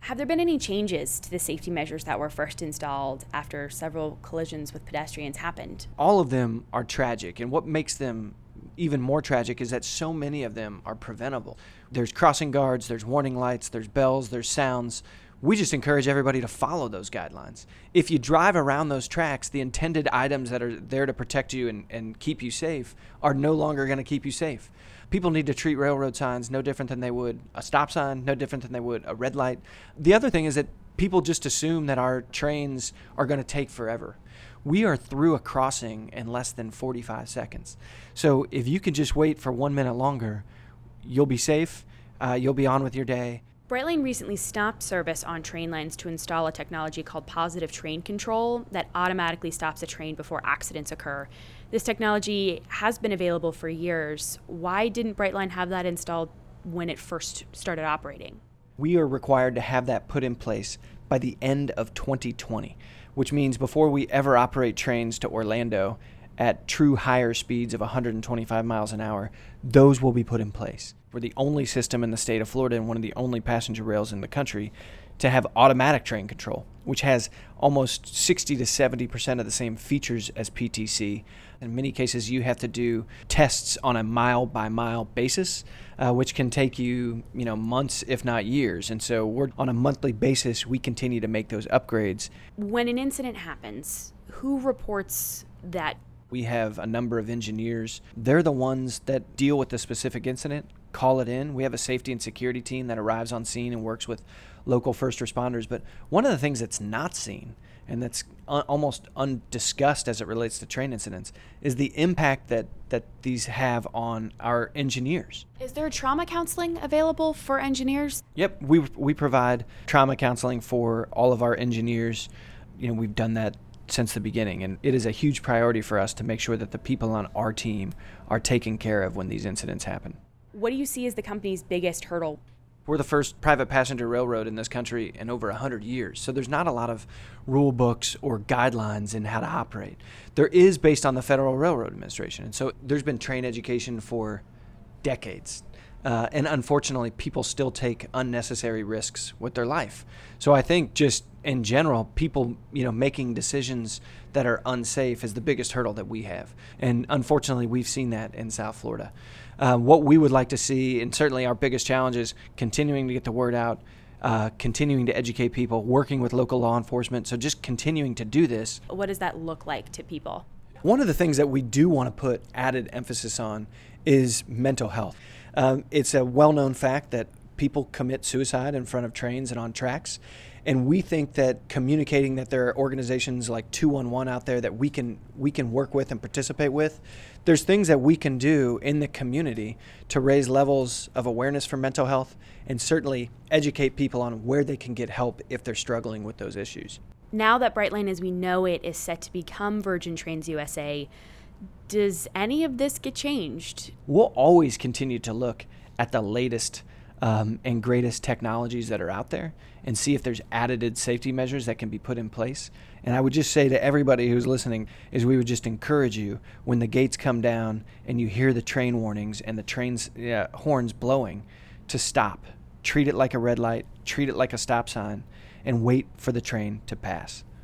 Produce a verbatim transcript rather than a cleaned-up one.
Have there been any changes to the safety measures that were first installed after several collisions with pedestrians happened? All of them are tragic, and what makes them even more tragic is that so many of them are preventable. There's crossing guards, there's warning lights, there's bells, there's sounds. We just encourage everybody to follow those guidelines. If you drive around those tracks, the intended items that are there to protect you and, and keep you safe are no longer going to keep you safe. People need to treat railroad signs no different than they would a stop sign, no different than they would a red light. The other thing is that people just assume that our trains are going to take forever. We are through a crossing in less than forty-five seconds. So if you can just wait for one minute longer, you'll be safe, uh, you'll be on with your day. Brightline recently stopped service on train lines to install a technology called positive train control that automatically stops a train before accidents occur. This technology has been available for years. Why didn't Brightline have that installed when it first started operating? We are required to have that put in place by the end of twenty twenty, which means before we ever operate trains to Orlando at true higher speeds of one hundred twenty-five miles an hour, those will be put in place. We're the only system in the state of Florida and one of the only passenger rails in the country to have automatic train control, which has almost sixty to seventy percent of the same features as P T C. In many cases, you have to do tests on a mile-by-mile basis, uh, which can take you, you know, months, if not years. And so we're on a monthly basis, we continue to make those upgrades. When an incident happens, who reports that? We have a number of engineers. They're the ones that deal with the specific incident, call it in. We have a safety and security team that arrives on scene and works with local first responders. But one of the things that's not seen and that's un- almost undiscussed as it relates to train incidents is the impact that, that these have on our engineers. Is there trauma counseling available for engineers? Yep, we we provide trauma counseling for all of our engineers. You know, we've done that since the beginning, and it is a huge priority for us to make sure that the people on our team are taken care of when these incidents happen. What do you see as the company's biggest hurdle? We're the first private passenger railroad in this country in over one hundred years, so there's not a lot of rule books or guidelines in how to operate. There is based on the Federal Railroad Administration, and so there's been train education for decades. Uh, and unfortunately, people still take unnecessary risks with their life. So I think just in general, people, you know, making decisions that are unsafe is the biggest hurdle that we have. And unfortunately, we've seen that in South Florida. Uh, what we would like to see, and certainly our biggest challenge, is continuing to get the word out, uh, continuing to educate people, working with local law enforcement. So just continuing to do this. What does that look like to people? One of the things that we do want to put added emphasis on is mental health. Um, it's a well-known fact that people commit suicide in front of trains and on tracks. And we think that communicating that there are organizations like two one one out there that we can we can work with and participate with, there's things that we can do in the community to raise levels of awareness for mental health and certainly educate people on where they can get help if they're struggling with those issues. Now that Brightline as we know it is set to become Virgin Trains U S A, does any of this get changed? We'll always continue to look at the latest um, and greatest technologies that are out there and see if there's added safety measures that can be put in place. And I would just say to everybody who's listening is we would just encourage you, when the gates come down and you hear the train warnings and the train's uh, horns blowing, to stop. Treat it like a red light, treat it like a stop sign, and wait for the train to pass.